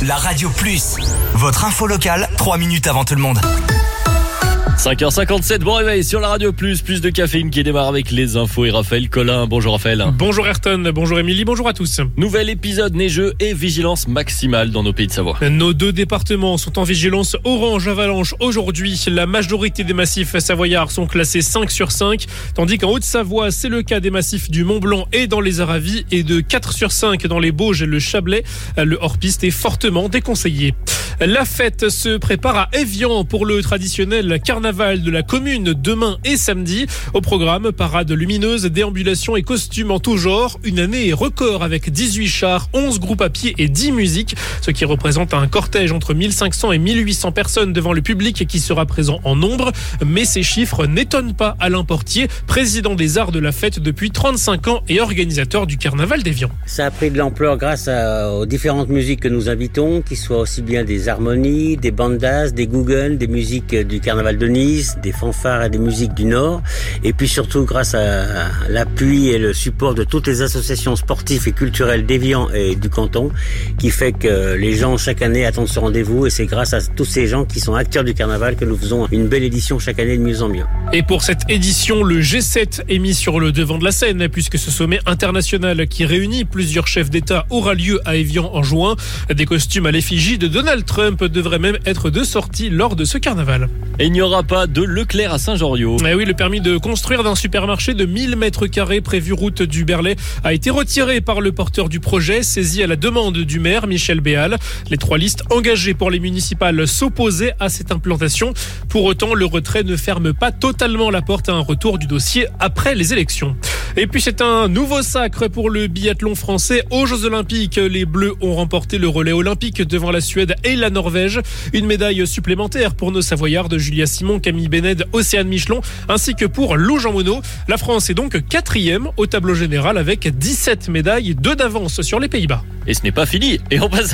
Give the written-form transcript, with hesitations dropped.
La Radio Plus, votre info locale, 3 minutes avant tout le monde. 5h57, bon réveil sur la Radio Plus de caféine qui démarre avec les infos et Raphaël Collin. Bonjour Raphaël. Bonjour Ayrton, bonjour Émilie, bonjour à tous. Nouvel épisode neigeux et vigilance maximale dans nos pays de Savoie. Nos deux départements sont en vigilance orange avalanche aujourd'hui. La majorité des massifs savoyards sont classés 5 sur 5, tandis qu'en Haute-Savoie, c'est le cas des massifs du Mont-Blanc et dans les Aravis et de 4 sur 5 dans les Bauges et le Chablais. Le hors-piste est fortement déconseillé. La fête se prépare à Évian pour le traditionnel carnaval de la commune demain et samedi. Au programme, parade lumineuse, déambulation et costumes en tout genre. Une année record avec 18 chars, 11 groupes à pied et 10 musiques, ce qui représente un cortège entre 1500 et 1800 personnes devant le public qui sera présent en nombre. Mais ces chiffres n'étonnent pas Alain Portier, président des arts de la fête depuis 35 ans et organisateur du carnaval d'Évian. Ça a pris de l'ampleur grâce aux différentes musiques que nous invitons, qui soient aussi bien des harmonies, des bandas, des gougans, des musiques du carnaval de Nice, des fanfares et des musiques du Nord, et puis surtout grâce à l'appui et le support de toutes les associations sportives et culturelles d'Évian et du canton, qui fait que les gens chaque année attendent ce rendez-vous, et c'est grâce à tous ces gens qui sont acteurs du carnaval que nous faisons une belle édition chaque année de mieux en mieux. Et pour cette édition, le G7 est mis sur le devant de la scène, puisque ce sommet international qui réunit plusieurs chefs d'État aura lieu à Évian en juin. Des costumes à l'effigie de Donald Trump devraient même être de sortie lors de ce carnaval. Et il n'y aura pas de Leclerc à Saint-Joriot. Eh oui, le permis de construire d'un supermarché de 1000 mètres carrés prévu route du Berlay a été retiré par le porteur du projet, saisi à la demande du maire Michel Béal. Les 3 listes engagées pour les municipales s'opposaient à cette implantation. Pour autant, le retrait ne ferme pas totalement la porte à un retour du dossier après les élections. Et puis c'est un nouveau sacre pour le biathlon français aux Jeux Olympiques. Les Bleus ont remporté le relais olympique devant la Suède et la Norvège. Une médaille supplémentaire pour nos Savoyardes Julia Simon, Camille Bénède, Océane Michelon, ainsi que pour Lou Jean Monod. La France est donc 4e au tableau général avec 17 médailles, 2 d'avance sur les Pays-Bas. Et ce n'est pas fini. Et on passe